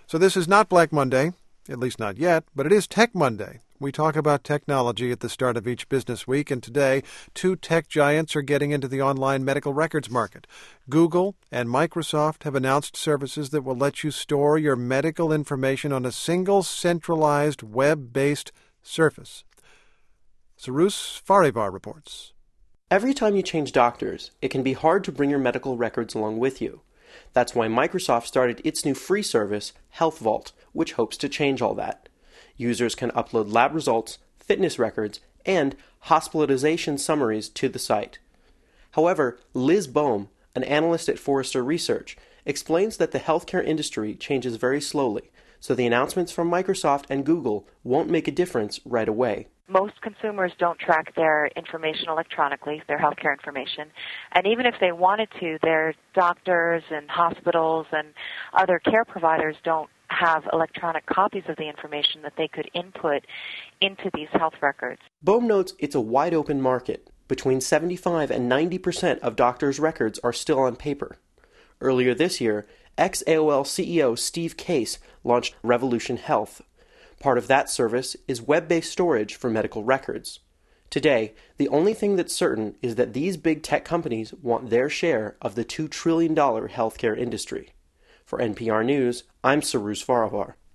So this is not Black Monday, at least not yet, but it is Tech Monday. We talk about technology at the start of each business week, and today, two tech giants are getting into the online medical records market. Google and Microsoft have announced services that will let you store your medical information on a single centralized web-based surface. Sarus Farivar reports. Every time you change doctors, it can be hard to bring your medical records along with you. That's why Microsoft started its new free service, Health Vault, which hopes to change all that. Users can upload lab results, fitness records, and hospitalization summaries to the site. However, Liz Bohm, an analyst at Forrester Research, explains that the healthcare industry changes very slowly, so the announcements from Microsoft and Google won't make a difference right away. Most consumers don't track their information electronically, their healthcare information. And even if they wanted to, their doctors and hospitals and other care providers don't have electronic copies of the information that they could input into these health records. Bohm notes it's a wide open market. Between 75 and 90% of doctors' records are still on paper. Earlier this year, ex-AOL CEO Steve Case launched Revolution Health. Part of that service is web-based storage for medical records. Today, the only thing that's certain is that these big tech companies want their share of the $2 trillion healthcare industry. For NPR News, I'm Sarus Farivar.